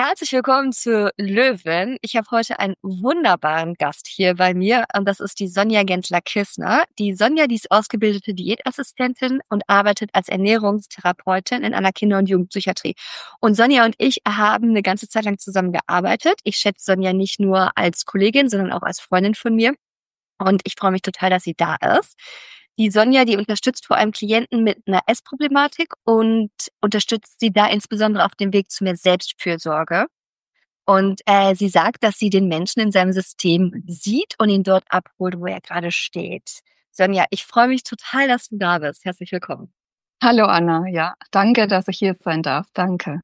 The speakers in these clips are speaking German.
Herzlich willkommen zu Löwen. Ich habe heute einen wunderbaren Gast hier bei mir und das ist die Sonja Gensler-Kissner. Die Sonja, die ist ausgebildete Diätassistentin und arbeitet als Ernährungstherapeutin in einer Kinder- und Jugendpsychiatrie. Und Sonja und ich haben eine ganze Zeit lang zusammen gearbeitet. Ich schätze Sonja nicht nur als Kollegin, sondern auch als Freundin von mir. Und ich freue mich total, dass sie da ist. Die Sonja, die unterstützt vor allem Klienten mit einer Essproblematik und unterstützt sie da insbesondere auf dem Weg zu mehr Selbstfürsorge. Und sie sagt, dass sie den Menschen in seinem System sieht und ihn dort abholt, wo er gerade steht. Sonja, ich freue mich total, dass du da bist. Herzlich willkommen. Hallo Anna, ja, danke, dass ich hier sein darf. Danke.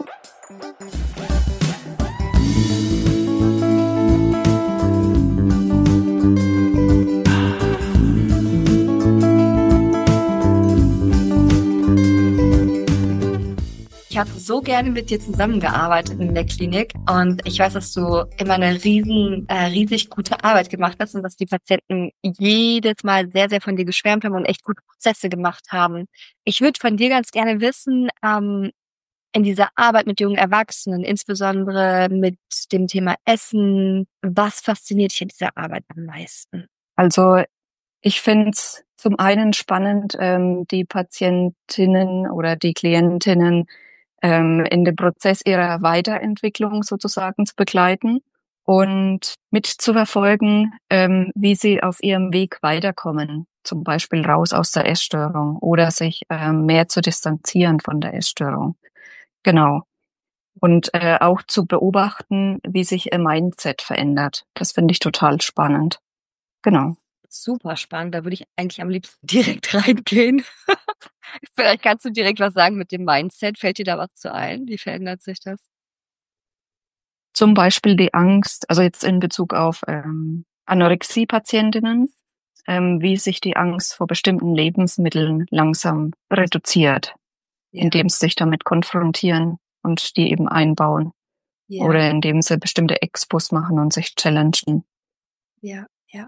Ich habe so gerne mit dir zusammengearbeitet in der Klinik und ich weiß, dass du immer eine riesig gute Arbeit gemacht hast und dass die Patienten jedes Mal sehr, sehr von dir geschwärmt haben und echt gute Prozesse gemacht haben. Ich würde von dir ganz gerne wissen, in dieser Arbeit mit jungen Erwachsenen, insbesondere mit dem Thema Essen, was fasziniert dich in dieser Arbeit am meisten? Also ich finde es zum einen spannend, die Patientinnen oder die Klientinnen in dem Prozess ihrer Weiterentwicklung sozusagen zu begleiten und mitzuverfolgen, wie sie auf ihrem Weg weiterkommen, zum Beispiel raus aus der Essstörung oder sich mehr zu distanzieren von der Essstörung. Genau. Und auch zu beobachten, wie sich ihr Mindset verändert. Das finde ich total spannend. Genau. Super spannend, da würde ich eigentlich am liebsten direkt reingehen. Vielleicht kannst du direkt was sagen mit dem Mindset. Fällt dir da was zu ein? Wie verändert sich das? Zum Beispiel die Angst, also jetzt in Bezug auf Anorexie-Patientinnen, wie sich die Angst vor bestimmten Lebensmitteln langsam reduziert, Ja, indem sie sich damit konfrontieren und die eben einbauen ja, oder indem sie bestimmte Expos machen und sich challengen. ja, ja.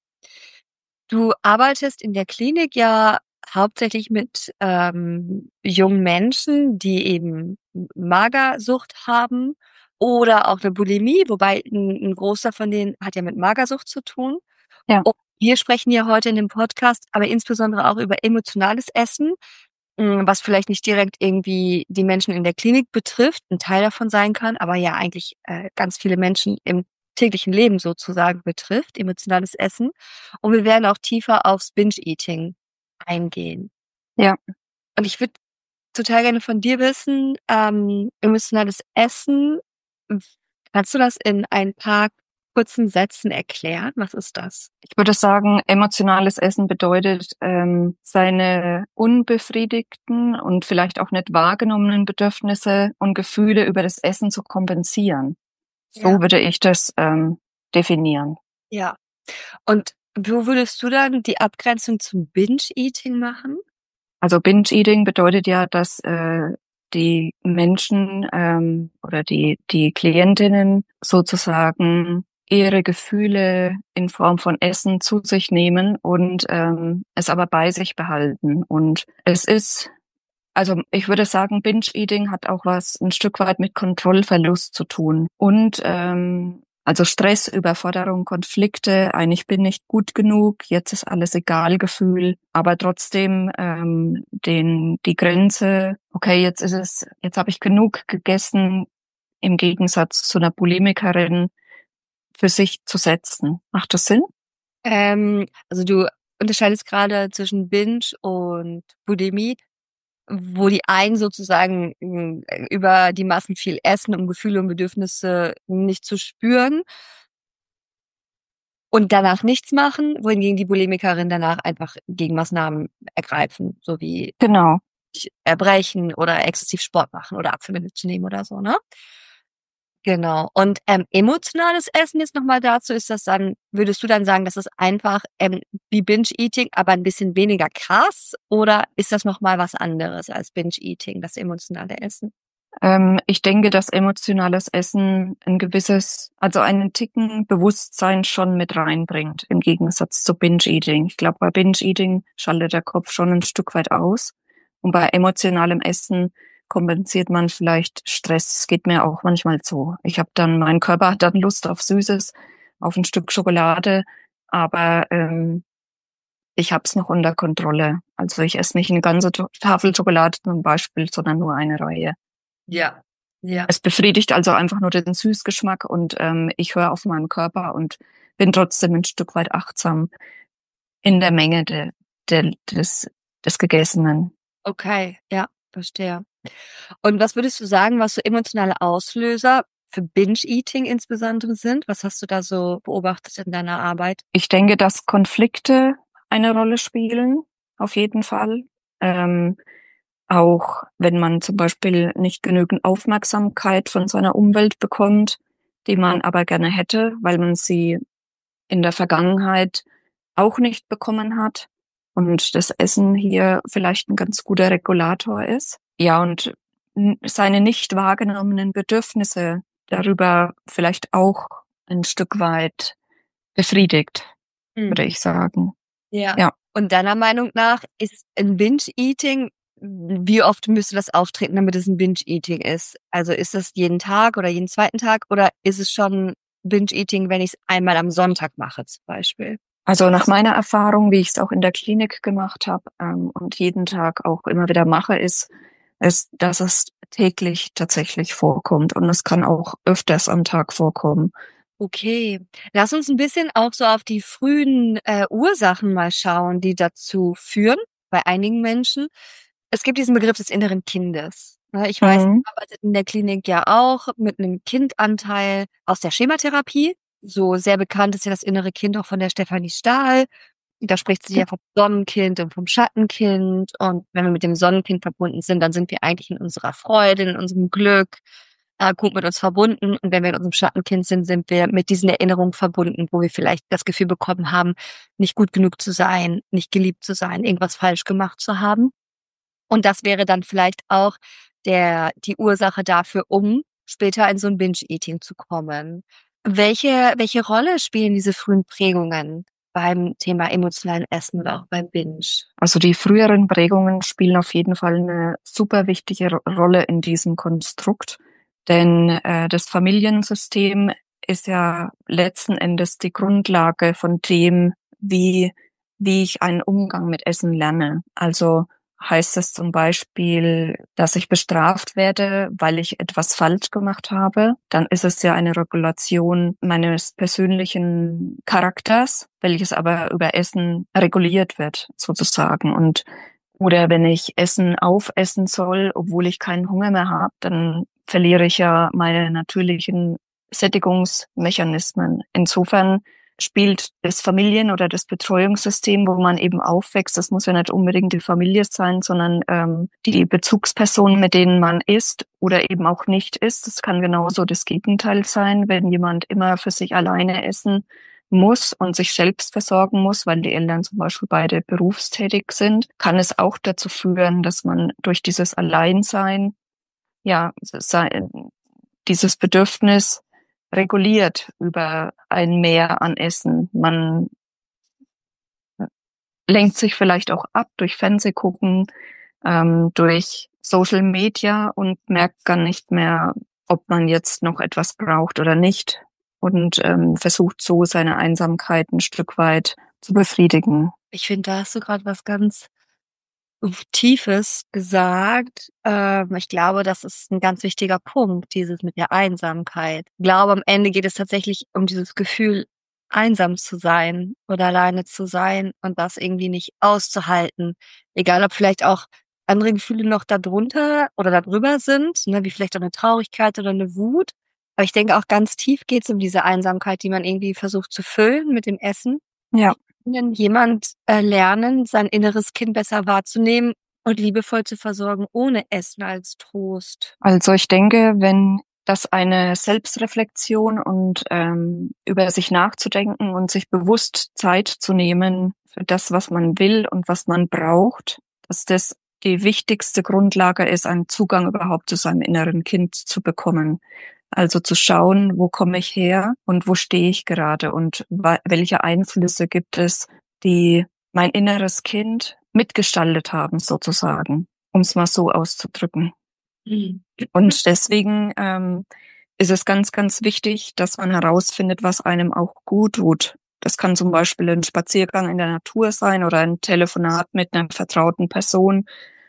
Du arbeitest in der Klinik ja hauptsächlich mit jungen Menschen, die eben Magersucht haben oder auch eine Bulimie, wobei ein großer von denen hat ja mit Magersucht zu tun. Ja, Und wir sprechen ja heute in dem Podcast aber insbesondere auch über emotionales Essen, was vielleicht nicht direkt irgendwie die Menschen in der Klinik betrifft, ein Teil davon sein kann, aber ja eigentlich ganz viele Menschen im täglichen Leben sozusagen betrifft, emotionales Essen. Und wir werden auch tiefer aufs Binge-Eating eingehen. ja. Und ich würde total gerne von dir wissen, emotionales Essen, w- kannst du das in ein paar kurzen Sätzen erklären? Was ist das? Ich würde sagen, emotionales Essen bedeutet, seine unbefriedigten und vielleicht auch nicht wahrgenommenen Bedürfnisse und Gefühle über das Essen zu kompensieren. Ja. So würde ich das definieren. Ja. Und wo würdest du dann die Abgrenzung zum Binge-Eating machen? Also Binge-Eating bedeutet ja, dass die Menschen oder die Klientinnen sozusagen ihre Gefühle in Form von Essen zu sich nehmen und es aber bei sich behalten. Und es ist, also ich würde sagen, Binge-Eating hat auch was ein Stück weit mit Kontrollverlust zu tun. Und also Stress, Überforderung, Konflikte, eigentlich bin nicht gut genug, jetzt ist alles egal Gefühl, aber trotzdem die Grenze, okay, jetzt habe ich genug gegessen, im Gegensatz zu einer Bulimikerin für sich zu setzen. Macht das Sinn? Also du unterscheidest gerade zwischen Binge und Bulimie, wo die einen sozusagen über die Massen viel essen, um Gefühle und Bedürfnisse nicht zu spüren und danach nichts machen, wohingegen die Bulimikerin danach einfach Gegenmaßnahmen ergreifen, so wie Genau. erbrechen oder exzessiv Sport machen oder Abführmittel zu nehmen oder so, ne? Genau. Und emotionales Essen jetzt nochmal dazu, ist das dann, würdest du dann sagen, das ist einfach wie Binge-Eating, aber ein bisschen weniger krass? Oder ist das nochmal was anderes als Binge-Eating, das emotionale Essen? Ich denke, dass emotionales Essen ein gewisses, also einen Ticken Bewusstsein schon mit reinbringt, im Gegensatz zu Binge-Eating. Ich glaube, bei Binge-Eating schaltet der Kopf schon ein Stück weit aus. Und bei emotionalem Essen kompensiert man vielleicht Stress. Es geht mir auch manchmal so. Mein Körper hat dann Lust auf Süßes, auf ein Stück Schokolade, aber ich habe es noch unter Kontrolle. Also ich esse nicht eine ganze Tafel Schokolade zum Beispiel, sondern nur eine Reihe. Ja, ja. Es befriedigt also einfach nur den Süßgeschmack und ich höre auf meinen Körper und bin trotzdem ein Stück weit achtsam in der Menge des Gegessenen. Okay, ja, verstehe. Und was würdest du sagen, was so emotionale Auslöser für Binge-Eating insbesondere sind? Was hast du da so beobachtet in deiner Arbeit? Ich denke, dass Konflikte eine Rolle spielen, auf jeden Fall. Ähm, Auch wenn man zum Beispiel nicht genügend Aufmerksamkeit von seiner Umwelt bekommt, die man aber gerne hätte, weil man sie in der Vergangenheit auch nicht bekommen hat und das Essen hier vielleicht ein ganz guter Regulator ist. Ja, und seine nicht wahrgenommenen Bedürfnisse darüber vielleicht auch ein Stück weit befriedigt, würde Mhm. ich sagen. Ja. Ja. Und deiner Meinung nach ist ein Binge-Eating, wie oft müsste das auftreten, damit es ein Binge-Eating ist? Also ist das jeden Tag oder jeden zweiten Tag oder ist es schon Binge-Eating, wenn ich es einmal am Sonntag mache zum Beispiel? Also nach meiner Erfahrung, wie ich es auch in der Klinik gemacht habe und jeden Tag auch immer wieder mache, ist, dass es täglich tatsächlich vorkommt und es kann auch öfters am Tag vorkommen. Okay, lass uns ein bisschen auch so auf die frühen Ursachen mal schauen, die dazu führen, bei einigen Menschen. Es gibt diesen Begriff des inneren Kindes. Ne, ich weiß, Mhm. ihr arbeitet in der Klinik ja auch mit einem Kindanteil aus der Schematherapie. So sehr bekannt ist ja das innere Kind auch von der Stefanie Stahl. Da spricht sie ja vom Sonnenkind und vom Schattenkind. Und wenn wir mit dem Sonnenkind verbunden sind, dann sind wir eigentlich in unserer Freude, in unserem Glück, gut mit uns verbunden. Und wenn wir in unserem Schattenkind sind, sind wir mit diesen Erinnerungen verbunden, wo wir vielleicht das Gefühl bekommen haben, nicht gut genug zu sein, nicht geliebt zu sein, irgendwas falsch gemacht zu haben. Und das wäre dann vielleicht auch die Ursache dafür, um später in so ein Binge-Eating zu kommen. Welche Rolle spielen diese frühen Prägungen beim Thema emotionalen Essen oder auch beim Binge? Also die früheren Prägungen spielen auf jeden Fall eine super wichtige Rolle in diesem Konstrukt, denn das Familiensystem ist ja letzten Endes die Grundlage von dem, wie ich einen Umgang mit Essen lerne. Also heißt es zum Beispiel, dass ich bestraft werde, weil ich etwas falsch gemacht habe, dann ist es ja eine Regulation meines persönlichen Charakters, welches aber über Essen reguliert wird, sozusagen. Oder wenn ich Essen aufessen soll, obwohl ich keinen Hunger mehr habe, dann verliere ich ja meine natürlichen Sättigungsmechanismen. Insofern spielt das Familien- oder das Betreuungssystem, wo man eben aufwächst, das muss ja nicht unbedingt die Familie sein, sondern die Bezugspersonen, mit denen man isst oder eben auch nicht isst. Das kann genauso das Gegenteil sein, wenn jemand immer für sich alleine essen muss und sich selbst versorgen muss, weil die Eltern zum Beispiel beide berufstätig sind, kann es auch dazu führen, dass man durch dieses Alleinsein, ja, dieses Bedürfnis reguliert über ein Mehr an Essen. Man lenkt sich vielleicht auch ab durch Fernsehgucken, durch Social Media und merkt gar nicht mehr, ob man jetzt noch etwas braucht oder nicht und versucht so seine Einsamkeit ein Stück weit zu befriedigen. Ich finde, da hast du gerade was ganz Tiefes gesagt. Ich glaube, das ist ein ganz wichtiger Punkt, dieses mit der Einsamkeit. Ich glaube, am Ende geht es tatsächlich um dieses Gefühl, einsam zu sein oder alleine zu sein und das irgendwie nicht auszuhalten. Egal, ob vielleicht auch andere Gefühle noch darunter oder darüber sind, ne, wie vielleicht auch eine Traurigkeit oder eine Wut. Aber ich denke auch ganz tief geht es um diese Einsamkeit, die man irgendwie versucht zu füllen mit dem Essen. Ja, Kann jemand lernen, sein inneres Kind besser wahrzunehmen und liebevoll zu versorgen, ohne Essen als Trost? also ich denke, wenn das eine Selbstreflexion und über sich nachzudenken und sich bewusst Zeit zu nehmen für das, was man will und was man braucht, dass das die wichtigste Grundlage ist, einen Zugang überhaupt zu seinem inneren Kind zu bekommen. Also zu schauen, wo komme ich her und wo stehe ich gerade und welche Einflüsse gibt es, die mein inneres Kind mitgestaltet haben, sozusagen, um es mal so auszudrücken. Mhm. Und deswegen ist es ganz, ganz wichtig, dass man herausfindet, was einem auch gut tut. Das kann zum Beispiel ein Spaziergang in der Natur sein oder ein Telefonat mit einer vertrauten Person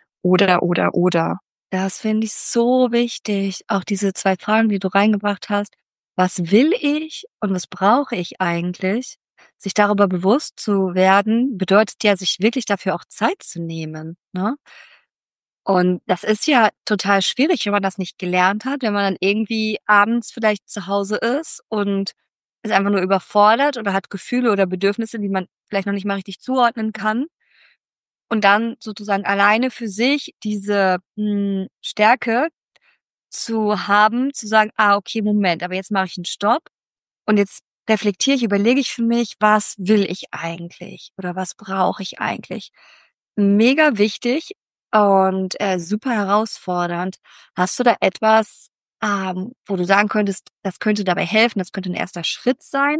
oder. Das finde ich so wichtig. Auch diese 2 Fragen, die du reingebracht hast. Was will ich und was brauche ich eigentlich? Sich darüber bewusst zu werden, bedeutet ja, sich wirklich dafür auch Zeit zu nehmen, ne? Und das ist ja total schwierig, wenn man das nicht gelernt hat, wenn man dann irgendwie abends vielleicht zu Hause ist und ist einfach nur überfordert oder hat Gefühle oder Bedürfnisse, die man vielleicht noch nicht mal richtig zuordnen kann. Und dann sozusagen alleine für sich diese, Stärke zu haben, zu sagen: „Ah, okay, Moment, aber jetzt mache ich 'n Stopp und jetzt reflektiere ich, überlege ich für mich, was will ich eigentlich oder was brauche ich eigentlich?“ Mega wichtig und, super herausfordernd. Hast du da etwas, wo du sagen könntest, das könnte dabei helfen, das könnte 'n erster Schritt sein,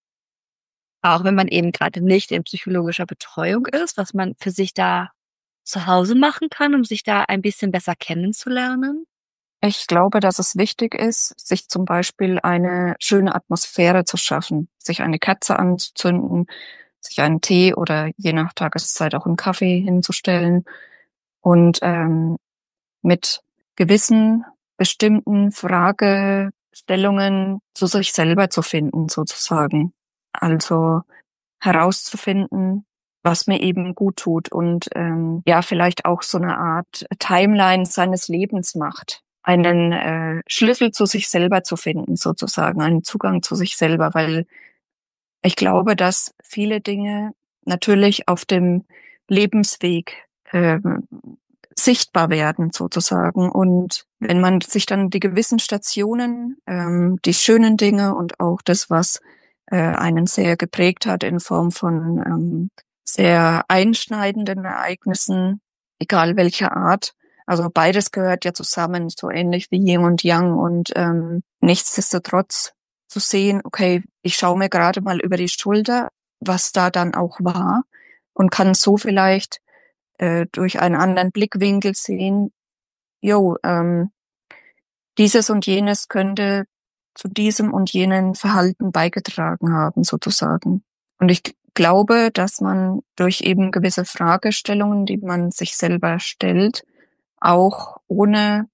auch wenn man eben grade nicht in psychologischer Betreuung ist, was man für sich da zu Hause machen kann, um sich da ein bisschen besser kennenzulernen? Ich glaube, dass es wichtig ist, sich zum Beispiel eine schöne Atmosphäre zu schaffen, sich eine Kerze anzuzünden, sich einen Tee oder je nach Tageszeit auch einen Kaffee hinzustellen und mit gewissen bestimmten Fragestellungen zu sich selber zu finden, sozusagen. Also herauszufinden, was mir eben gut tut und ja, vielleicht auch so eine Art Timeline seines Lebens macht. Einen Schlüssel zu sich selber zu finden, sozusagen, einen Zugang zu sich selber, weil ich glaube, dass viele Dinge natürlich auf dem Lebensweg sichtbar werden, sozusagen. Und wenn man sich dann die gewissen Stationen, die schönen Dinge und auch das, was einen sehr geprägt hat in Form von sehr einschneidenden Ereignissen, egal welcher Art. Also beides gehört ja zusammen, so ähnlich wie Yin und Yang. Und nichtsdestotrotz zu sehen, okay, ich schaue mir gerade mal über die Schulter, was da dann auch war und kann so vielleicht durch einen anderen Blickwinkel sehen, jo, dieses und jenes könnte zu diesem und jenen Verhalten beigetragen haben, sozusagen. Und ich glaube, dass man durch eben gewisse Fragestellungen, die man sich selber stellt, auch ohne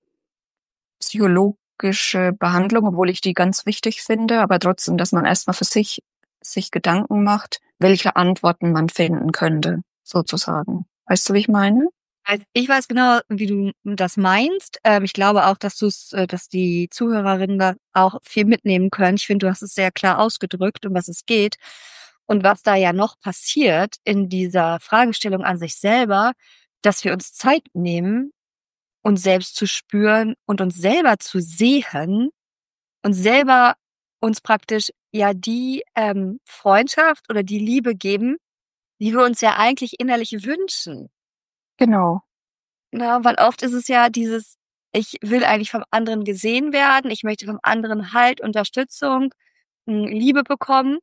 psychologische Behandlung, obwohl ich die ganz wichtig finde, aber trotzdem, dass man erstmal für sich Gedanken macht, welche Antworten man finden könnte, sozusagen. Weißt du, wie ich meine? Also, ich weiß genau, wie du das meinst. Ich glaube auch, dass die Zuhörerinnen da auch viel mitnehmen können. Ich finde, du hast es sehr klar ausgedrückt, um was es geht. Und was da ja noch passiert in dieser Fragestellung an sich selber, dass wir uns Zeit nehmen, uns selbst zu spüren und uns selber zu sehen und selber uns praktisch ja die, Freundschaft oder die Liebe geben, die wir uns ja eigentlich innerlich wünschen. Genau. Na, weil oft ist es ja dieses: Ich will eigentlich vom anderen gesehen werden, ich möchte vom anderen Halt, Unterstützung, Liebe bekommen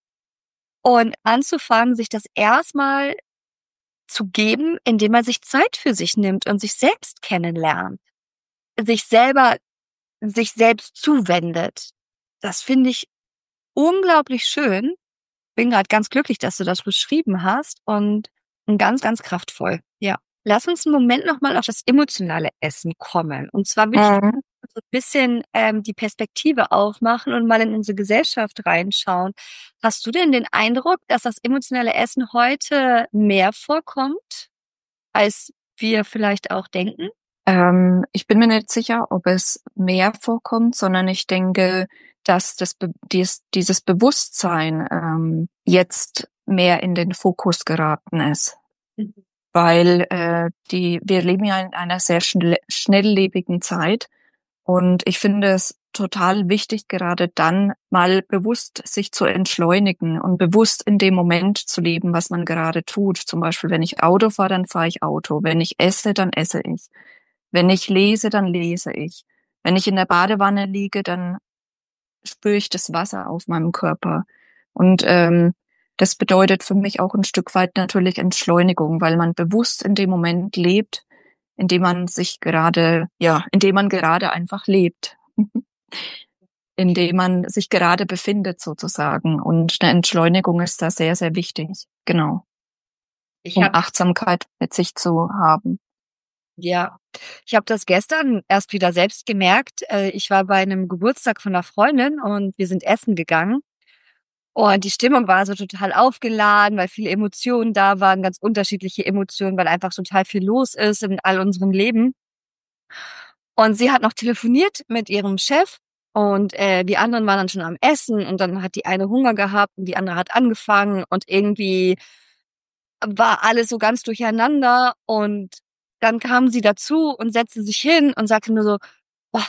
und anzufangen, sich das erstmal zu geben, indem man sich Zeit für sich nimmt und sich selbst kennenlernt, sich selber sich selbst zuwendet. Das finde ich unglaublich schön. Bin grad ganz glücklich, dass du das beschrieben hast und ganz, ganz kraftvoll. Ja. Lass uns 'n Moment noch mal auf das emotionale Essen kommen. Und zwar würde ich Mhm. so 'n bisschen, die Perspektive aufmachen und mal in unsere Gesellschaft reinschauen. Hast du denn den Eindruck, dass das emotionale Essen heute mehr vorkommt, als wir vielleicht auch denken? Ich bin mir nicht sicher, ob es mehr vorkommt, sondern ich denke, dass dieses Bewusstsein jetzt mehr in den Fokus geraten ist, Mhm. weil wir leben ja in einer sehr schnelllebigen Zeit und ich finde es total wichtig, gerade dann mal bewusst sich zu entschleunigen und bewusst in dem Moment zu leben, was man gerade tut. Zum Beispiel, wenn ich Auto fahre, dann fahre ich Auto. Wenn ich esse, dann esse ich. Wenn ich lese, dann lese ich. Wenn ich in der Badewanne liege, dann spüre ich das Wasser auf meinem Körper. Und das bedeutet für mich auch ein Stück weit natürlich Entschleunigung, weil man bewusst in dem Moment lebt, in dem man sich gerade, in dem man gerade einfach lebt, in dem man sich gerade befindet sozusagen. Und eine Entschleunigung ist da sehr, sehr wichtig. Genau. Ich Um habe Achtsamkeit mit sich zu haben. Ja, ich habe das gestern erst wieder selbst gemerkt. Ich war bei einem Geburtstag von einer Freundin und wir sind essen gegangen. Und die Stimmung war so total aufgeladen, weil viele Emotionen da waren, ganz unterschiedliche Emotionen, weil einfach total viel los ist in all unserem Leben. Und sie hat noch telefoniert mit ihrem Chef und die anderen waren dann schon am Essen und dann hat die eine Hunger gehabt und die andere hat angefangen und irgendwie war alles so ganz durcheinander und dann kam sie dazu und setzte sich hin und sagte nur so, boah,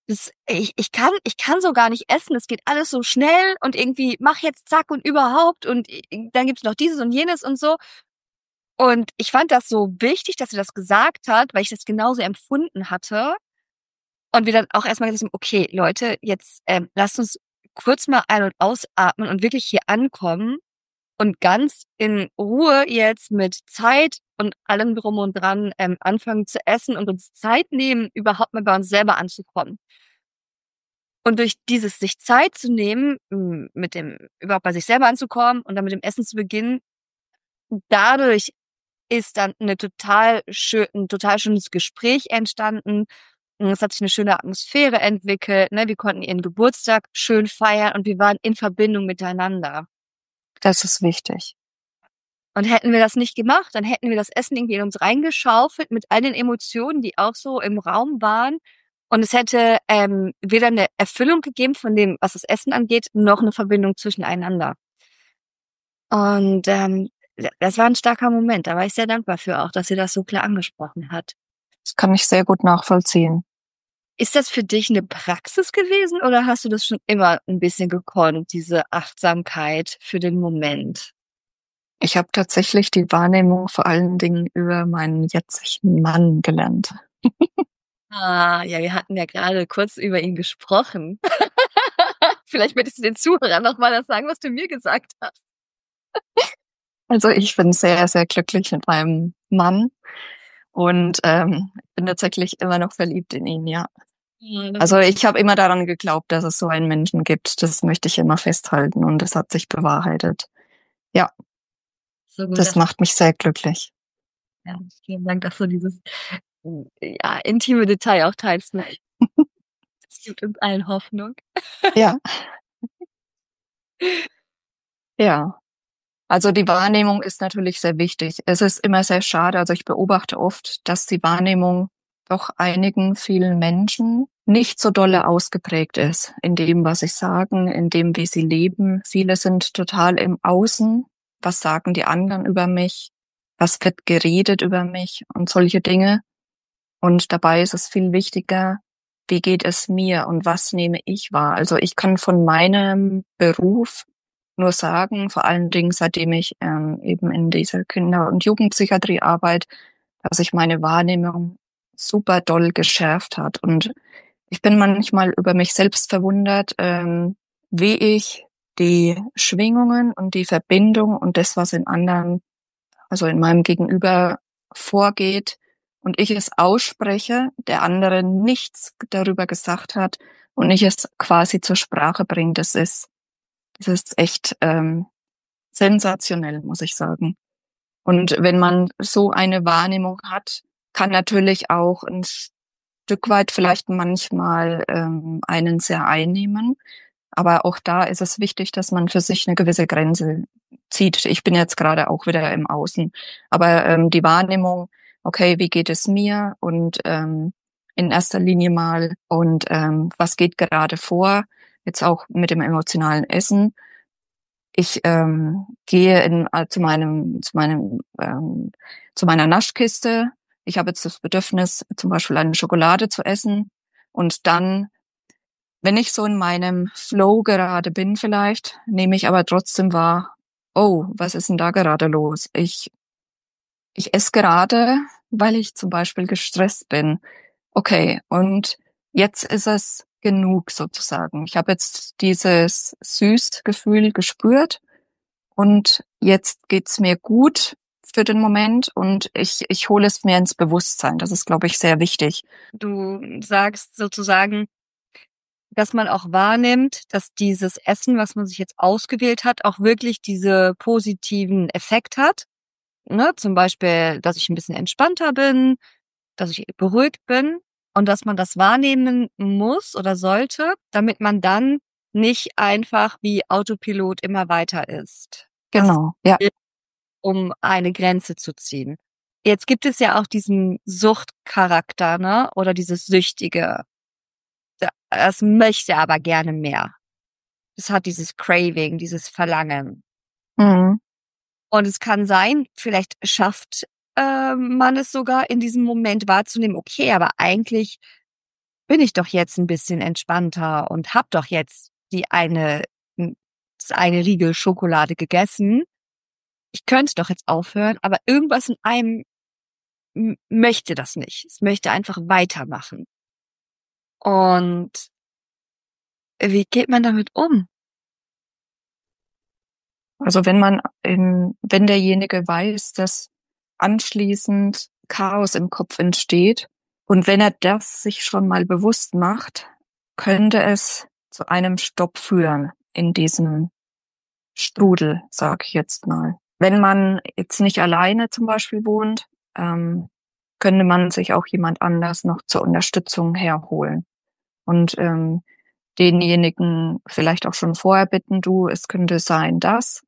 ich kann so gar nicht essen, es geht alles so schnell und irgendwie mach jetzt zack und überhaupt und dann gibt's noch dieses und jenes und so. Und ich fand das so wichtig, dass sie das gesagt hat, weil ich das genauso empfunden hatte. Und wir dann auch erstmal gesagt haben, okay, Leute, jetzt lasst uns kurz mal ein- und ausatmen und wirklich hier ankommen und ganz in Ruhe jetzt mit Zeit und allem drum und dran anfangen zu essen und uns Zeit nehmen, überhaupt mal bei uns selber anzukommen. Und durch dieses sich Zeit zu nehmen, mit dem überhaupt bei sich selber anzukommen und dann mit dem Essen zu beginnen, dadurch ist dann ein total schönes Gespräch entstanden. Und es hat sich eine schöne Atmosphäre entwickelt. Ne? Wir konnten ihren Geburtstag schön feiern und wir waren in Verbindung miteinander. Das ist wichtig. Und hätten wir das nicht gemacht, dann hätten wir das Essen irgendwie in uns reingeschaufelt mit all den Emotionen, die auch so im Raum waren. Und es hätte weder eine Erfüllung gegeben von dem, was das Essen angeht, noch eine Verbindung zwischeneinander. Und das war ein starker Moment. Da war ich sehr dankbar für auch, dass sie das so klar angesprochen hat. Das kann ich sehr gut nachvollziehen. Ist das für dich eine Praxis gewesen oder hast du das schon immer ein bisschen gekonnt, diese Achtsamkeit für den Moment? Ich habe tatsächlich die Wahrnehmung vor allen Dingen über meinen jetzigen Mann gelernt. Ah, ja, wir hatten ja gerade kurz über ihn gesprochen. Vielleicht möchtest du den Zuhörern noch mal das sagen, was du mir gesagt hast. Also ich bin sehr, sehr glücklich mit meinem Mann und bin tatsächlich immer noch verliebt in ihn, ja. Ja, das Also ist ich habe immer daran geglaubt, dass es so einen Menschen gibt. Das möchte ich immer festhalten und es hat sich bewahrheitet. Ja, so gut, das dass macht mich sehr glücklich. ja, vielen Dank, dass du dieses ja, intime Detail auch teilst. Ne? Das gibt uns allen Hoffnung. Ja, ja. Also die Wahrnehmung ist natürlich sehr wichtig. Es ist immer sehr schade. Also ich beobachte oft, dass die Wahrnehmung doch einigen vielen Menschen nicht so dolle ausgeprägt ist in dem, was sie sagen, in dem, wie sie leben. Viele sind total im Außen. Was sagen die anderen über mich? Was wird geredet über mich? Und solche Dinge. Und dabei ist es viel wichtiger, wie geht es mir und was nehme ich wahr? Also ich kann von meinem Beruf nur sagen, vor allen Dingen seitdem ich eben in dieser Kinder- und Jugendpsychiatrie arbeite, dass sich meine Wahrnehmung super doll geschärft hat. Und ich bin manchmal über mich selbst verwundert, wie ich die Schwingungen und die Verbindung und das, was in anderen, also in meinem Gegenüber vorgeht, und ich es ausspreche, der andere nichts darüber gesagt hat und ich es quasi zur Sprache bringe. Das ist echt sensationell, muss ich sagen. Und wenn man so eine Wahrnehmung hat, kann natürlich auch ein Stück weit vielleicht manchmal einen sehr einnehmen. Aber auch da ist es wichtig, dass man für sich eine gewisse Grenze zieht. Ich bin jetzt gerade auch wieder im Außen. Aber die Wahrnehmung, okay, wie geht es mir? Und in erster Linie mal, und was geht gerade vor? Jetzt auch mit dem emotionalen Essen. Ich gehe zu meiner Naschkiste. Ich habe jetzt das Bedürfnis, zum Beispiel eine Schokolade zu essen. Und dann, wenn ich so in meinem Flow gerade bin vielleicht, nehme ich aber trotzdem wahr, oh, was ist denn da gerade los? Ich esse gerade, weil ich zum Beispiel gestresst bin. Okay, und jetzt ist es genug sozusagen. Ich habe jetzt dieses Süßgefühl gespürt und jetzt geht's mir gut. für den Moment und ich hole es mir ins Bewusstsein. Das ist, glaube ich, sehr wichtig. Du sagst sozusagen, dass man auch wahrnimmt, dass dieses Essen, was man sich jetzt ausgewählt hat, auch wirklich diese positiven Effekt hat. Ne? Zum Beispiel, dass ich ein bisschen entspannter bin, dass ich beruhigt bin und dass man das wahrnehmen muss oder sollte, damit man dann nicht einfach wie Autopilot immer weiter isst. Das ist, Genau, ja. um eine Grenze zu ziehen. Jetzt gibt es ja auch diesen Suchtcharakter, ne? Oder dieses Süchtige. Es möchte aber gerne mehr. Es hat dieses Craving, dieses Verlangen. Mhm. Und es kann sein, vielleicht schafft man es sogar in diesem Moment wahrzunehmen, okay, aber eigentlich bin ich doch jetzt ein bisschen entspannter und hab doch jetzt das eine Riegel Schokolade gegessen. Ich könnte doch jetzt aufhören, aber irgendwas in einem möchte das nicht. Es möchte einfach weitermachen. Und wie geht man damit um? Also wenn derjenige weiß, dass anschließend Chaos im Kopf entsteht und wenn er das sich schon mal bewusst macht, könnte es zu einem Stopp führen in diesem Strudel, sag ich jetzt mal. Wenn man jetzt nicht alleine zum Beispiel wohnt, könnte man sich auch jemand anders noch zur Unterstützung herholen und denjenigen vielleicht auch schon vorher bitten, du, es könnte sein, dass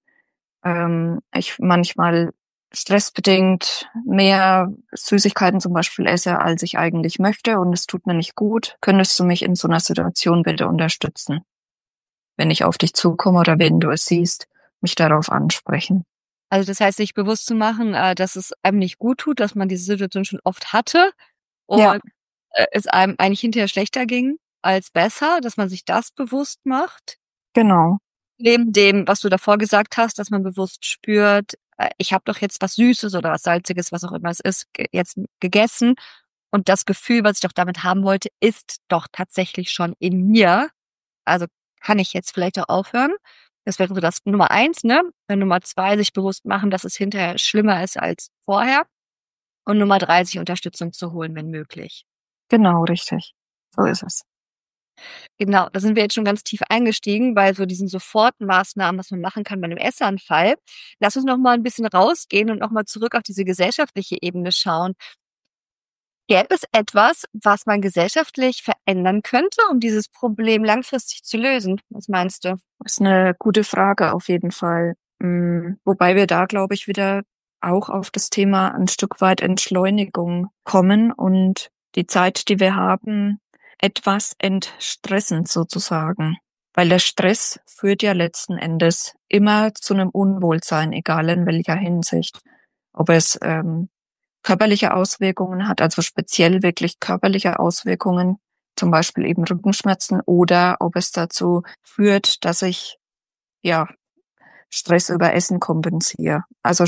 ich manchmal stressbedingt mehr Süßigkeiten zum Beispiel esse, als ich eigentlich möchte und es tut mir nicht gut. Könntest du mich in so einer Situation bitte unterstützen? Wenn ich auf dich zukomme oder wenn du es siehst, mich darauf ansprechen. Also das heißt, sich bewusst zu machen, dass es einem nicht gut tut, dass man diese Situation schon oft hatte Ja, und es einem eigentlich hinterher schlechter ging als besser, dass man sich das bewusst macht. genau. Neben dem, was du davor gesagt hast, dass man bewusst spürt, ich habe doch jetzt was Süßes oder was Salziges, was auch immer es ist, jetzt gegessen. Und das Gefühl, was ich doch damit haben wollte, ist doch tatsächlich schon in mir. Also kann ich jetzt vielleicht auch aufhören. Das wäre so das Nummer eins, ne? Nummer zwei, sich bewusst machen, dass es hinterher schlimmer ist als vorher. Und Nummer drei, sich Unterstützung zu holen, wenn möglich. Genau, richtig. So ist es. Genau, da sind wir jetzt schon ganz tief eingestiegen bei so diesen Sofortmaßnahmen, was man machen kann bei einem Essanfall. Lass uns noch mal ein bisschen rausgehen und noch mal zurück auf diese gesellschaftliche Ebene schauen. Gäbe es etwas, was man gesellschaftlich verändern könnte, um dieses Problem langfristig zu lösen? Was meinst du? Das ist eine gute Frage auf jeden Fall. Wobei wir da, glaube ich, wieder auch auf das Thema ein Stück weit Entschleunigung kommen und die Zeit, die wir haben, etwas entstressend sozusagen. Weil der Stress führt ja letzten Endes immer zu einem Unwohlsein, egal in welcher Hinsicht. Ob es körperliche Auswirkungen hat, also speziell wirklich körperliche Auswirkungen, zum Beispiel eben Rückenschmerzen, oder ob es dazu führt, dass ich ja Stress über Essen kompensiere. Also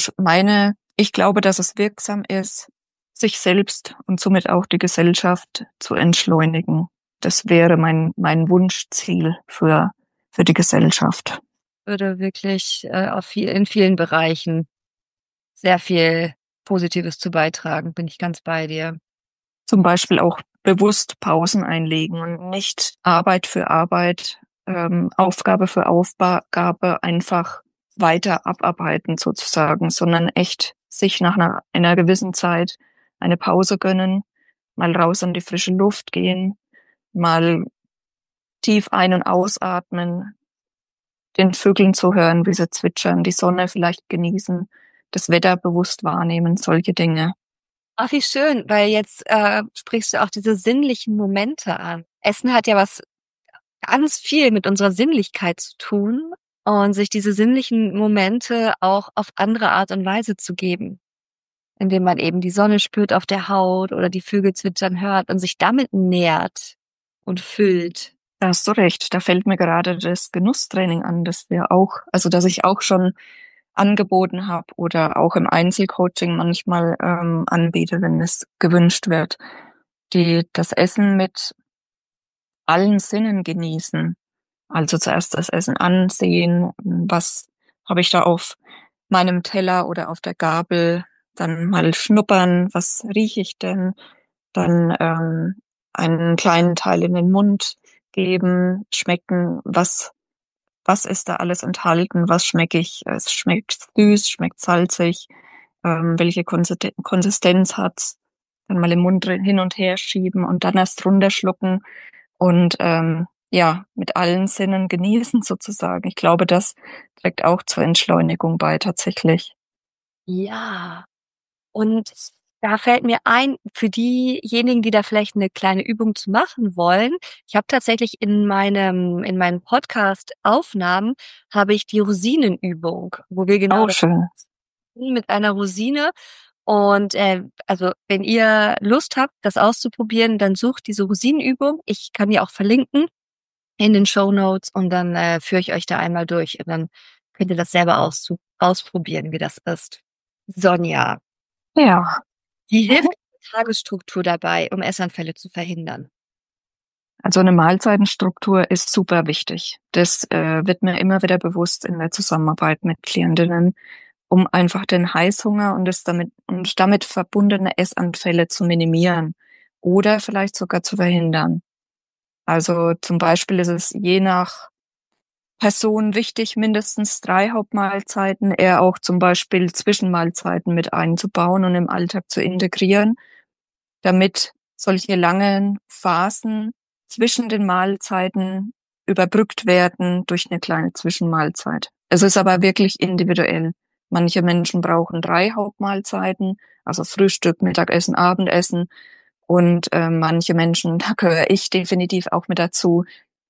ich glaube, dass es wirksam ist, sich selbst und somit auch die Gesellschaft zu entschleunigen. Das wäre mein Wunschziel für die Gesellschaft. Würde wirklich in vielen Bereichen sehr viel Positives zu beitragen, bin ich ganz bei dir. Zum Beispiel auch bewusst Pausen einlegen und nicht Arbeit für Arbeit, Aufgabe für Aufgabe einfach weiter abarbeiten sozusagen, sondern echt sich nach einer gewissen Zeit eine Pause gönnen, mal raus an die frische Luft gehen, mal tief ein- und ausatmen, den Vögeln zuhören, wie sie zwitschern, die Sonne vielleicht genießen, das Wetter bewusst wahrnehmen, solche Dinge. Ach, wie schön, weil jetzt sprichst du auch diese sinnlichen Momente an. Essen hat ja was ganz viel mit unserer Sinnlichkeit zu tun und sich diese sinnlichen Momente auch auf andere Art und Weise zu geben, indem man eben die Sonne spürt auf der Haut oder die Vögel zwitschern hört und sich damit nährt und füllt. Da hast du recht. Da fällt mir gerade das Genusstraining an, dass ich auch schon angeboten habe oder auch im Einzelcoaching manchmal anbiete, wenn es gewünscht wird, die das Essen mit allen Sinnen genießen. Also zuerst das Essen ansehen, was habe ich da auf meinem Teller oder auf der Gabel dann mal schnuppern, was rieche ich denn? Dann einen kleinen Teil in den Mund geben, schmecken, was ist da alles enthalten, was schmecke ich? Es schmeckt süß, schmeckt salzig, welche Konsistenz hat's? Dann mal im Mund hin und her schieben und dann erst runterschlucken und ja, mit allen Sinnen genießen sozusagen. Ich glaube, das trägt auch zur Entschleunigung bei, tatsächlich. Ja. Und da fällt mir ein, für diejenigen, die da vielleicht eine kleine Übung zu machen wollen, ich habe tatsächlich in meinen Podcast-Aufnahmen habe ich die Rosinenübung, wo wir genau Oh, das schön. tun mit einer Rosine. Und also wenn ihr Lust habt, das auszuprobieren, dann sucht diese Rosinenübung. Ich kann die auch verlinken in den Shownotes und dann führe ich euch da einmal durch und dann könnt ihr das selber ausprobieren, wie das ist. Sonja, Ja. wie hilft die Tagesstruktur dabei, um Essanfälle zu verhindern? Also eine Mahlzeitenstruktur ist super wichtig. Das wird mir immer wieder bewusst in der Zusammenarbeit mit Klientinnen, um einfach den Heißhunger und damit verbundene Essanfälle zu minimieren oder vielleicht sogar zu verhindern. Also zum Beispiel ist es je nach Person wichtig, mindestens 3 Hauptmahlzeiten, eher auch zum Beispiel Zwischenmahlzeiten mit einzubauen und im Alltag zu integrieren, damit solche langen Phasen zwischen den Mahlzeiten überbrückt werden durch eine kleine Zwischenmahlzeit. Es ist aber wirklich individuell. Manche Menschen brauchen 3 Hauptmahlzeiten, also Frühstück, Mittagessen, Abendessen. Und manche Menschen, da gehöre ich definitiv auch mit dazu,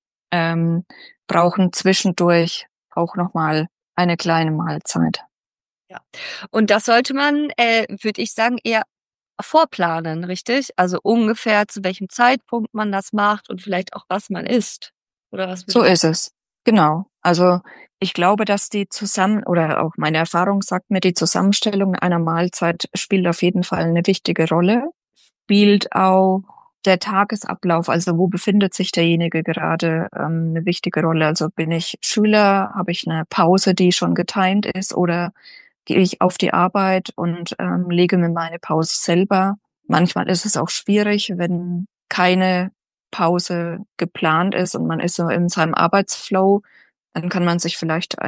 ähm, brauchen zwischendurch auch nochmal eine kleine Mahlzeit. Ja. Und das sollte man, würde ich sagen, eher vorplanen, richtig? Also ungefähr zu welchem Zeitpunkt man das macht und vielleicht auch was man isst. Oder was So würdest ist es. Genau. Also ich glaube, dass oder auch meine Erfahrung sagt mir, die Zusammenstellung einer Mahlzeit spielt auf jeden Fall eine wichtige Rolle. Spielt auch der Tagesablauf, also wo befindet sich derjenige gerade, eine wichtige Rolle. Also bin ich Schüler, habe ich eine Pause, die schon getimt ist, oder gehe ich auf die Arbeit und lege mir meine Pause selber. Manchmal ist es auch schwierig, wenn keine Pause geplant ist und man ist so in seinem Arbeitsflow, dann kann man sich vielleicht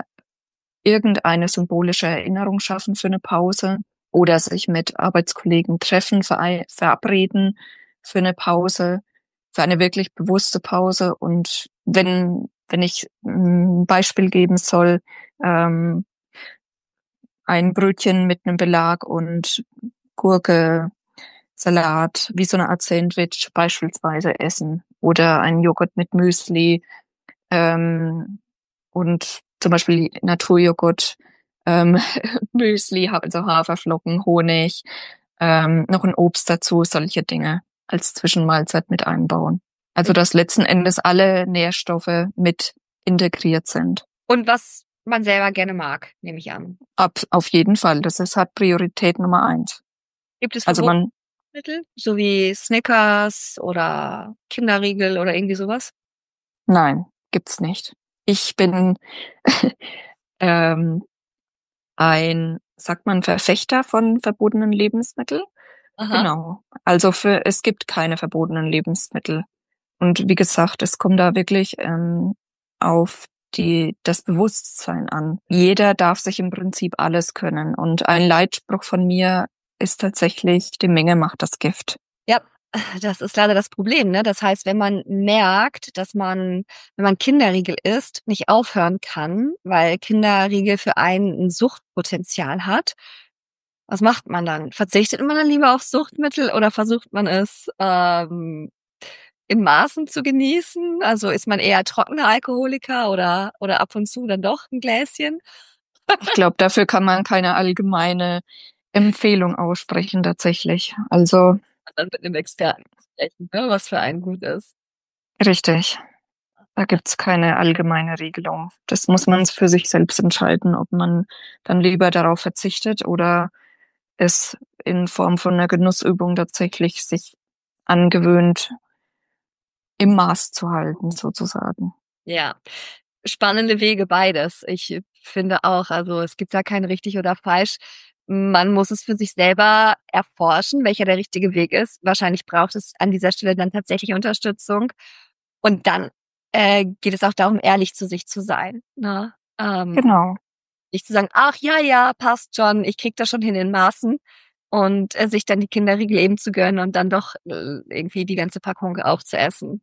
irgendeine symbolische Erinnerung schaffen für eine Pause oder sich mit Arbeitskollegen treffen, verabreden für eine Pause, für eine wirklich bewusste Pause. Und wenn ich ein Beispiel geben soll, ähm, ein Brötchen mit einem Belag und Gurke, Salat, wie so eine Art Sandwich beispielsweise essen oder einen Joghurt mit Müsli, ähm, und zum Beispiel Naturjoghurt, ähm, Müsli, also Haferflocken, Honig, noch ein Obst dazu, solche Dinge als Zwischenmahlzeit mit einbauen. Also du? dass letzten Endes alle Nährstoffe mit integriert sind. Und was man selber gerne mag, nehme ich an. Auf jeden Fall. Hat Priorität Nummer 1. Gibt es Also man, Verbotmittel, so wie Snickers oder Kinderriegel oder irgendwie sowas? nein, gibt's nicht. Ich bin ähm, sagt man, Verfechter von verbotenen Lebensmitteln. Aha. Genau. Also es gibt keine verbotenen Lebensmittel. Und wie gesagt, es kommt da wirklich auf das Bewusstsein an. Jeder darf sich im Prinzip alles können. Und ein Leitspruch von mir ist tatsächlich, die Menge macht das Gift. Ja, das ist leider das Problem, ne? Das heißt, wenn man merkt, wenn man Kinderriegel isst, nicht aufhören kann, weil Kinderriegel für einen ein Suchtpotenzial hat, was macht man dann? Verzichtet man dann lieber auf Suchtmittel oder versucht man es in Maßen zu genießen? Also ist man eher trockener Alkoholiker oder ab und zu dann doch ein Gläschen? Ich glaube, dafür kann man keine allgemeine Empfehlung aussprechen, tatsächlich. Also, Dann mit einem Experten sprechen, ne? Was für einen gut ist. richtig. Da gibt's keine allgemeine Regelung. Das muss man für sich selbst entscheiden, ob man dann lieber darauf verzichtet oder es in Form von einer Genussübung tatsächlich sich angewöhnt, im Maß zu halten, sozusagen. Ja. spannende Wege beides. Ich finde auch, also es gibt da kein richtig oder falsch. Man muss es für sich selber erforschen, welcher der richtige Weg ist. Wahrscheinlich braucht es an dieser Stelle dann tatsächlich Unterstützung. Und dann geht es auch darum, ehrlich zu sich zu sein. Ne? Genau. Nicht zu sagen, ach ja, ja, passt schon, ich krieg das schon hin in Maßen. Und sich dann die Kinderriegel eben zu gönnen und dann doch irgendwie die ganze Packung aufzuessen.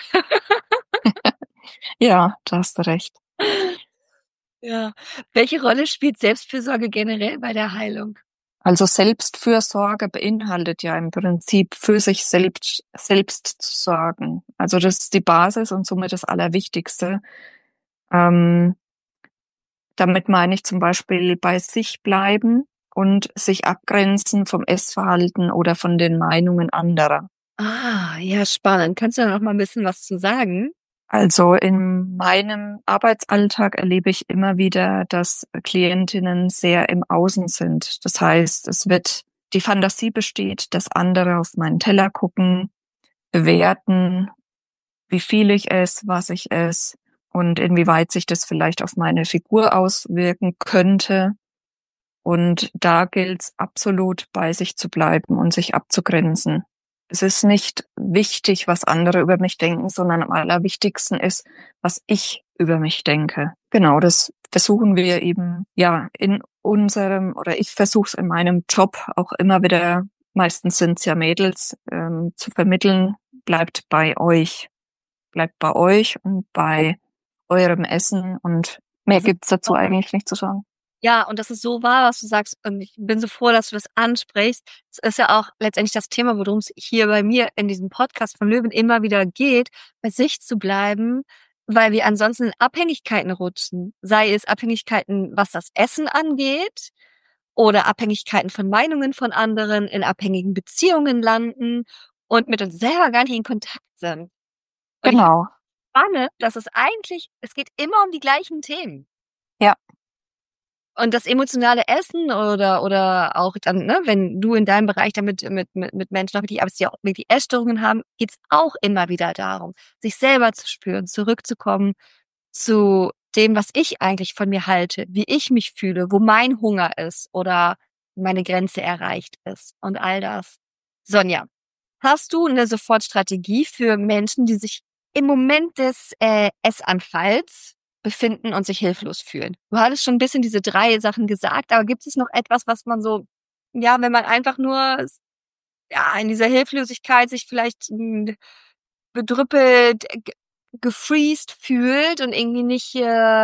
Ja, da hast du recht. Ja. Welche Rolle spielt Selbstfürsorge generell bei der Heilung? Also Selbstfürsorge beinhaltet ja im Prinzip für sich selbst zu sorgen. Also das ist die Basis und somit das Allerwichtigste. Ähm, Damit meine ich zum Beispiel bei sich bleiben und sich abgrenzen vom Essverhalten oder von den Meinungen anderer. Ah, ja, spannend. Kannst du da noch mal ein bisschen was zu sagen? Also in meinem Arbeitsalltag erlebe ich immer wieder, dass Klientinnen sehr im Außen sind. Das heißt, die Fantasie besteht, dass andere auf meinen Teller gucken, bewerten, wie viel ich esse, was ich esse und inwieweit sich das vielleicht auf meine Figur auswirken könnte. Und da gilt es absolut, bei sich zu bleiben und sich abzugrenzen. Es ist nicht wichtig, was andere über mich denken, sondern am allerwichtigsten ist, was ich über mich denke. Genau, das versuchen wir eben, ja, in unserem, oder ich versuche es in meinem Job auch immer wieder, meistens sind es ja Mädels, zu vermitteln, bleibt bei euch und bei eurem Essen und mehr Das ist gibt's dazu eigentlich nicht zu sagen. Ja, und das ist so wahr, was du sagst. Und ich bin so froh, dass du das ansprichst. Es ist ja auch letztendlich das Thema, worum es hier bei mir in diesem Podcast von Löwen immer wieder geht, bei sich zu bleiben, weil wir ansonsten in Abhängigkeiten rutschen. Sei es Abhängigkeiten, was das Essen angeht, oder Abhängigkeiten von Meinungen von anderen, in abhängigen Beziehungen landen und mit uns selber gar nicht in Kontakt sind. Und ich finde Genau. es spannend, dass es geht immer um die gleichen Themen. Ja. Und das emotionale Essen oder auch dann, ne, wenn du in deinem Bereich damit mit Menschen auch wirklich, aber die auch wirklich Essstörungen haben, geht's auch immer wieder darum, sich selber zu spüren, zurückzukommen zu dem, was ich eigentlich von mir halte, wie ich mich fühle, wo mein Hunger ist oder meine Grenze erreicht ist und all das. Sonja, hast du eine Sofortstrategie für Menschen, die sich im Moment des Essanfalls befinden und sich hilflos fühlen? Du hattest schon ein bisschen diese 3 Sachen gesagt, aber gibt es noch etwas, was man so, ja, wenn man einfach nur, ja, in dieser Hilflosigkeit sich vielleicht bedrüppelt, gefreezed fühlt und irgendwie nicht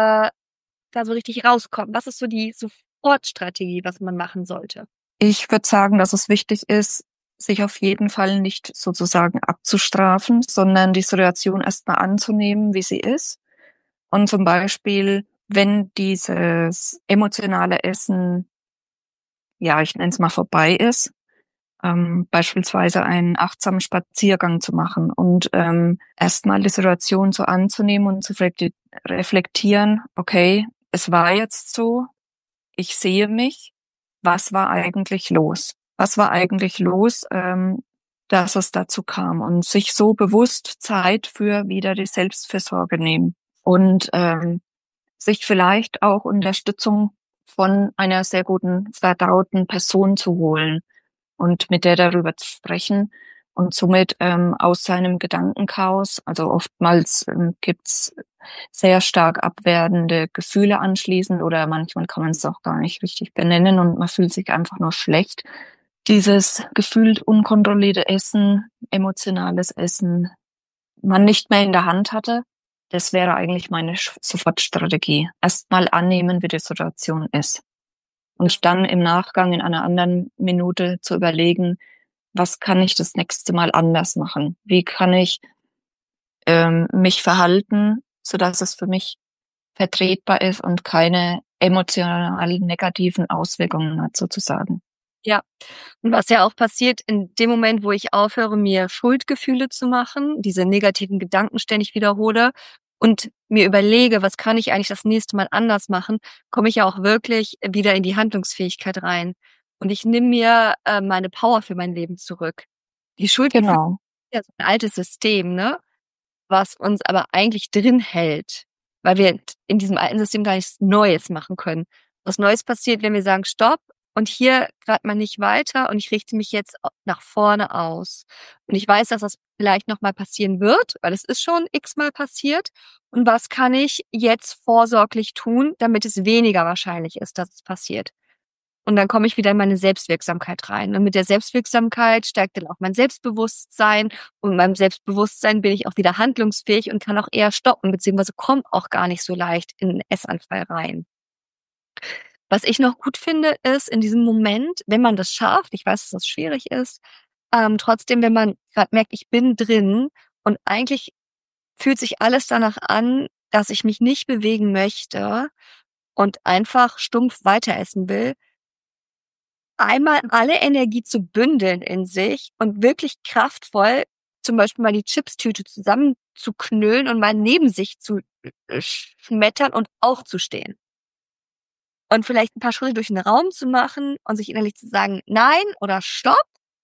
da so richtig rauskommt? Was ist so die Sofortstrategie, was man machen sollte? Ich würde sagen, dass es wichtig ist, sich auf jeden Fall nicht sozusagen abzustrafen, sondern die Situation erstmal anzunehmen, wie sie ist. Und zum Beispiel, wenn dieses emotionale Essen, ja, ich nenne es mal vorbei ist, beispielsweise einen achtsamen Spaziergang zu machen und erstmal die Situation so anzunehmen und zu reflektieren, okay, es war jetzt so, ich sehe mich, was war eigentlich los? Was war eigentlich los, dass es dazu kam? Und sich so bewusst Zeit für wieder die Selbstfürsorge nehmen und sich vielleicht auch Unterstützung von einer sehr guten, vertrauten Person zu holen und mit der darüber zu sprechen und somit aus seinem Gedankenchaos, also oftmals gibt's sehr stark abwertende Gefühle anschließend oder manchmal kann man es auch gar nicht richtig benennen und man fühlt sich einfach nur schlecht. Dieses gefühlt unkontrollierte Essen, emotionales Essen, man nicht mehr in der Hand hatte, das wäre eigentlich meine Sofortstrategie. Erstmal annehmen, wie die Situation ist. Und dann im Nachgang in einer anderen Minute zu überlegen, was kann ich das nächste Mal anders machen? Wie kann ich mich verhalten, sodass es für mich vertretbar ist und keine emotional negativen Auswirkungen hat, sozusagen. Ja. Und was ja auch passiert in dem Moment, wo ich aufhöre, mir Schuldgefühle zu machen, diese negativen Gedanken ständig wiederhole und mir überlege, was kann ich eigentlich das nächste Mal anders machen, komme ich ja auch wirklich wieder in die Handlungsfähigkeit rein. Und ich nehme mir meine Power für mein Leben zurück. Die Schuldgefühle Genau. sind ja so ein altes System, ne? Was uns aber eigentlich drin hält. weil wir in diesem alten System gar nichts Neues machen können. Was Neues passiert, wenn wir sagen, stopp, und hier gerade mal nicht weiter und ich richte mich jetzt nach vorne aus. Und ich weiß, dass das vielleicht nochmal passieren wird, weil es ist schon x-mal passiert. Und was kann ich jetzt vorsorglich tun, damit es weniger wahrscheinlich ist, dass es passiert? Und dann komme ich wieder in meine Selbstwirksamkeit rein. Und mit der Selbstwirksamkeit steigt dann auch mein Selbstbewusstsein. Und mit meinem Selbstbewusstsein bin ich auch wieder handlungsfähig und kann auch eher stoppen, beziehungsweise komme auch gar nicht so leicht in einen Essanfall rein. Was ich noch gut finde, ist in diesem Moment, wenn man das schafft, ich weiß, dass das schwierig ist, trotzdem, wenn man gerade merkt, ich bin drin und eigentlich fühlt sich alles danach an, dass ich mich nicht bewegen möchte und einfach stumpf weiter essen will, einmal alle Energie zu bündeln in sich und wirklich kraftvoll zum Beispiel mal die Chipstüte zusammenzuknüllen und mal neben sich zu schmettern und aufzustehen. Und vielleicht ein paar Schritte durch den Raum zu machen und sich innerlich zu sagen, nein oder stopp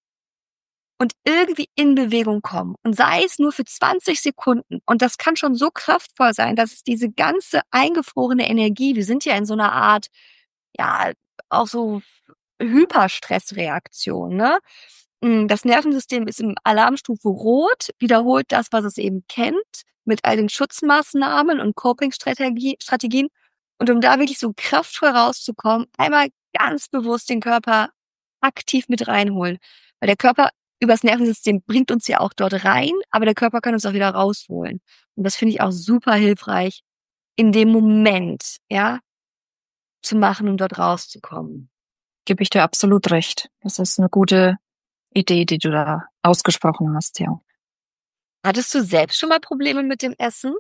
und irgendwie in Bewegung kommen. Und sei es nur für 20 Sekunden. Und das kann schon so kraftvoll sein, dass es diese ganze eingefrorene Energie, wir sind ja in so einer Art, ja, auch so Hyperstressreaktion, ne? Das Nervensystem ist im Alarmstufe Rot, wiederholt das, was es eben kennt, mit all den Schutzmaßnahmen und Coping-Strategien. Und um da wirklich so kraftvoll rauszukommen, einmal ganz bewusst den Körper aktiv mit reinholen. Weil der Körper übers Nervensystem bringt uns ja auch dort rein, aber der Körper kann uns auch wieder rausholen. Und das finde ich auch super hilfreich, in dem Moment, ja, zu machen, um dort rauszukommen. Gebe ich dir absolut recht. Das ist eine gute Idee, die du da ausgesprochen hast, ja. Hattest du selbst schon mal Probleme mit dem Essen?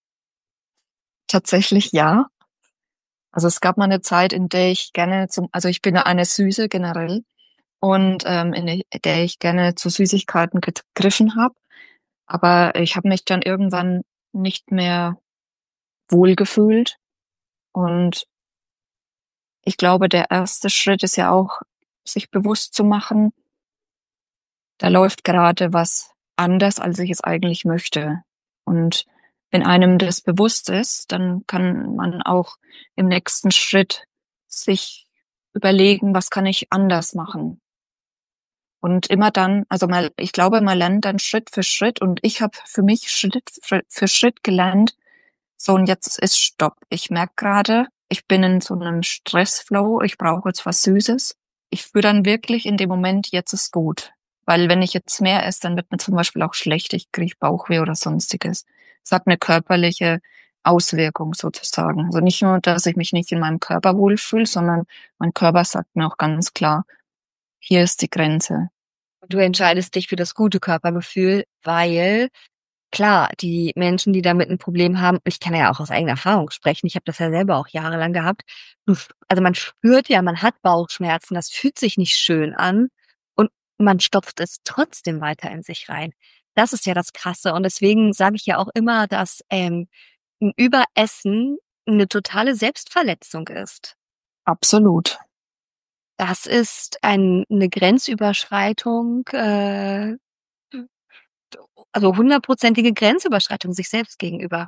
Tatsächlich ja. Also es gab mal eine Zeit, in der ich gerne also ich bin eine Süße generell und in der ich gerne zu Süßigkeiten gegriffen habe. Aber ich habe mich dann irgendwann nicht mehr wohlgefühlt. Und ich glaube, der erste Schritt ist ja auch, sich bewusst zu machen, da läuft gerade was anders, als ich es eigentlich möchte. Und wenn einem das bewusst ist, dann kann man auch im nächsten Schritt sich überlegen, was kann ich anders machen. Und immer dann, also mal, ich glaube, man lernt dann Schritt für Schritt und ich habe für mich Schritt für Schritt gelernt, so und jetzt ist Stopp. Ich merke gerade, ich bin in so einem Stressflow, ich brauche jetzt was Süßes. Ich spüre dann wirklich in dem Moment, jetzt ist gut. Weil wenn ich jetzt mehr esse, dann wird mir zum Beispiel auch schlecht, ich kriege Bauchweh oder sonstiges. Es hat eine körperliche Auswirkung sozusagen. Also nicht nur, dass ich mich nicht in meinem Körper wohlfühle, sondern mein Körper sagt mir auch ganz klar, hier ist die Grenze. Du entscheidest dich für das gute Körpergefühl, weil klar, die Menschen, die damit ein Problem haben, ich kann ja auch aus eigener Erfahrung sprechen, ich habe das ja selber auch jahrelang gehabt. Also man spürt ja, man hat Bauchschmerzen, das fühlt sich nicht schön an und man stopft es trotzdem weiter in sich rein. Das ist ja das Krasse und deswegen sage ich ja auch immer, dass ein Überessen eine totale Selbstverletzung ist. Absolut. Das ist eine Grenzüberschreitung, also hundertprozentige Grenzüberschreitung sich selbst gegenüber.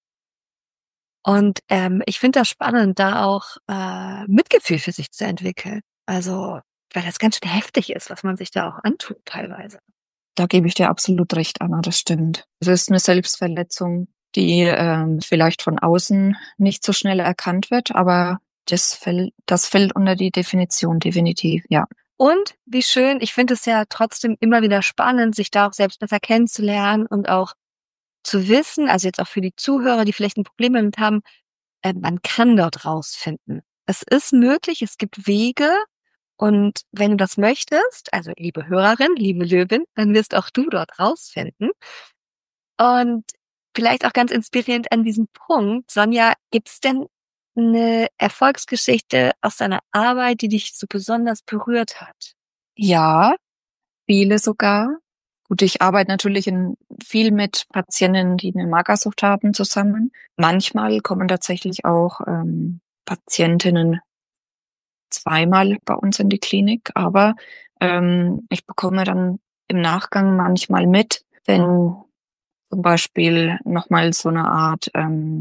Und ich finde das spannend, da auch Mitgefühl für sich zu entwickeln. Also, weil das ganz schön heftig ist, was man sich da auch antut teilweise. Da gebe ich dir absolut recht, Anna, das stimmt. Es ist eine Selbstverletzung, die vielleicht von außen nicht so schnell erkannt wird, aber das fällt unter die Definition, definitiv, ja. Und wie schön, ich finde es ja trotzdem immer wieder spannend, sich da auch selbst besser kennenzulernen und auch zu wissen, also jetzt auch für die Zuhörer, die vielleicht ein Problem damit haben, man kann dort rausfinden. Es ist möglich, es gibt Wege. Und wenn du das möchtest, also liebe Hörerin, liebe Löwin, dann wirst auch du dort rausfinden. Und vielleicht auch ganz inspirierend an diesem Punkt, Sonja, gibt's denn eine Erfolgsgeschichte aus deiner Arbeit, die dich so besonders berührt hat? Ja, viele sogar. Gut, ich arbeite natürlich viel mit Patienten, die eine Magersucht haben, zusammen. Manchmal kommen tatsächlich auch Patientinnen zweimal bei uns in die Klinik, aber ich bekomme dann im Nachgang manchmal mit, wenn zum Beispiel nochmal so eine Art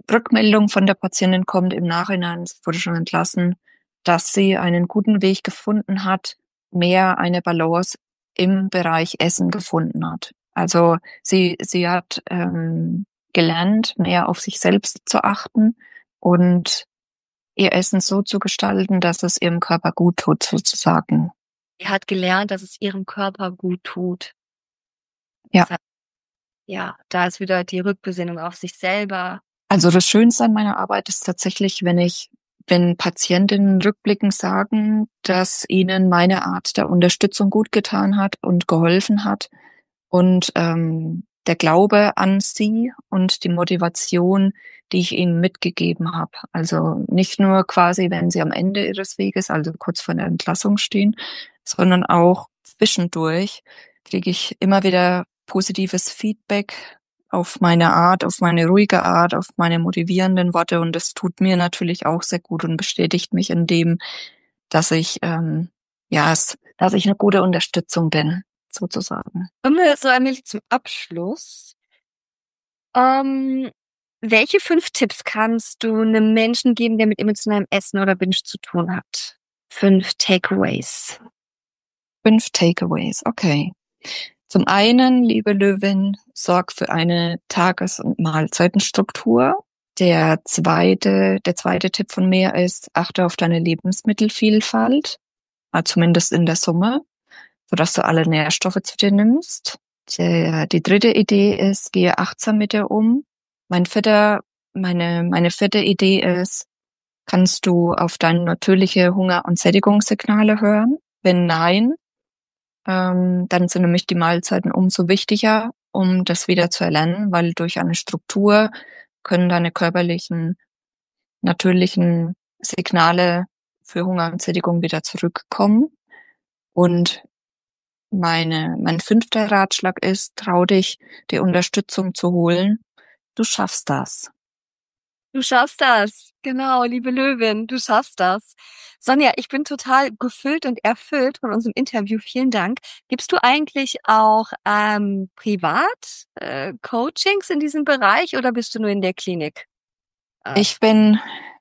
Rückmeldung von der Patientin kommt im Nachhinein, es wurde schon entlassen, dass sie einen guten Weg gefunden hat, mehr eine Balance im Bereich Essen gefunden hat. Also sie hat gelernt, mehr auf sich selbst zu achten und ihr Essen so zu gestalten, dass es ihrem Körper gut tut, sozusagen. Sie hat gelernt, dass es ihrem Körper gut tut. Ja. Das heißt, ja, da ist wieder die Rückbesinnung auf sich selber. Also das Schönste an meiner Arbeit ist tatsächlich, wenn Patientinnen rückblickend sagen, dass ihnen meine Art der Unterstützung gut getan hat und geholfen hat und der Glaube an sie und die Motivation, die ich ihnen mitgegeben habe. Also nicht nur quasi, wenn sie am Ende ihres Weges, also kurz vor der Entlassung stehen, sondern auch zwischendurch kriege ich immer wieder positives Feedback auf meine Art, auf meine ruhige Art, auf meine motivierenden Worte, und das tut mir natürlich auch sehr gut und bestätigt mich in dem, dass ich dass ich eine gute Unterstützung bin, sozusagen. Kommen wir so allmählich zum Abschluss. Welche 5 Tipps kannst du einem Menschen geben, der mit emotionalem Essen oder Binge zu tun hat? 5 Takeaways. 5 Takeaways, okay. Zum einen, liebe Löwin, sorg für eine Tages- und Mahlzeitenstruktur. Der zweite Tipp von mir ist, achte auf deine Lebensmittelvielfalt, zumindest in der Summe, sodass du alle Nährstoffe zu dir nimmst. Die dritte Idee ist, gehe achtsam mit dir um. Meine vierte Idee ist, kannst du auf deine natürliche Hunger- und Sättigungssignale hören? Wenn nein, dann sind nämlich die Mahlzeiten umso wichtiger, um das wieder zu erlernen, weil durch eine Struktur können deine körperlichen, natürlichen Signale für Hunger und Sättigung wieder zurückkommen. Und mein 5. Ratschlag ist, trau dich, die Unterstützung zu holen. Du schaffst das. Du schaffst das. Genau, liebe Löwin, du schaffst das. Sonja, ich bin total gefüllt und erfüllt von unserem Interview. Vielen Dank. Gibst du eigentlich auch privat Coachings in diesem Bereich oder bist du nur in der Klinik? Ich bin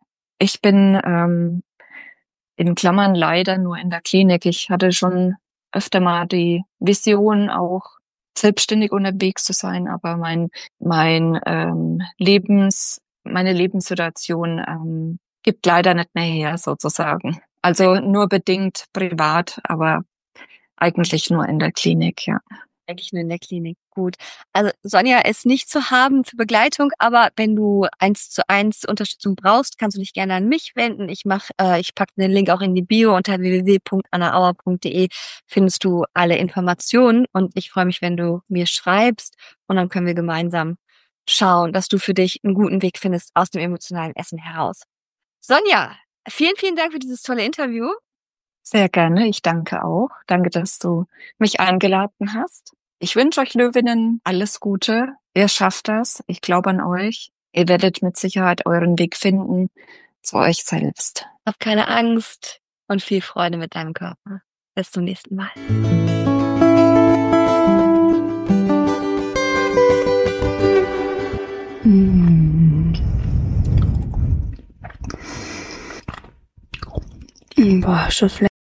in Klammern leider nur in der Klinik. Ich hatte schon öfter mal die Vision, auch selbstständig unterwegs zu sein, aber meine Lebenssituation gibt leider nicht mehr her, sozusagen. Also nur bedingt privat, aber eigentlich nur in der Klinik, ja. Eigentlich nur in der Klinik. Gut. Also Sonja ist nicht zu haben für Begleitung, aber wenn du 1:1 Unterstützung brauchst, kannst du dich gerne an mich wenden. Ich packe den Link auch in die Bio. Unter www.annaauer.de findest du alle Informationen und ich freue mich, wenn du mir schreibst und dann können wir gemeinsam schauen, dass du für dich einen guten Weg findest aus dem emotionalen Essen heraus. Sonja, vielen, vielen Dank für dieses tolle Interview. Sehr gerne. Ich danke auch. Danke, dass du mich eingeladen hast. Ich wünsche euch Löwinnen alles Gute. Ihr schafft das. Ich glaube an euch. Ihr werdet mit Sicherheit euren Weg finden zu euch selbst. Hab keine Angst und viel Freude mit deinem Körper. Bis zum nächsten Mal. Boah, ist das lecker.